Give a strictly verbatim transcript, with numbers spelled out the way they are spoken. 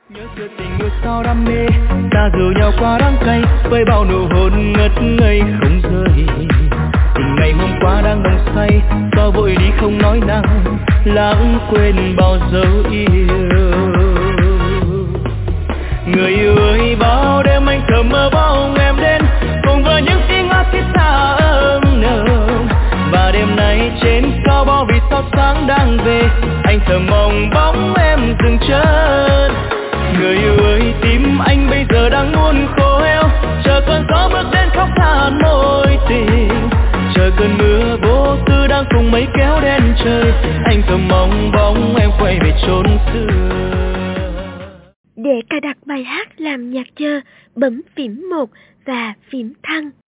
Nhớ xưa tình yêu sao đam mê, ta rủ nhau qua đắng cay với bao nụ hôn ngất ngây không rơi. Tình ngày hôm qua đang nồng say, sao vội đi không nói năng, lãng quên bao dấu yêu. Người yêu ơi, bao đêm anh thầm mơ bóng em đến, cùng với những tiếng hát thiết tha ấm nồng. Và đêm nay trên cao bao vì sao sáng đang về, anh thầm mong bóng em dừng chân. Người yêu ơi, tim anh bây giờ đang muốn khô héo, chờ cơn gió bước đến khóc than mối tình, chờ cơn mưa vô tư đang cùng mấy kéo đen trời. Anh thầm mong bóng em quay về chốn xưa. Để cài đặt bài hát làm nhạc chờ, bấm phím một và phím thăng.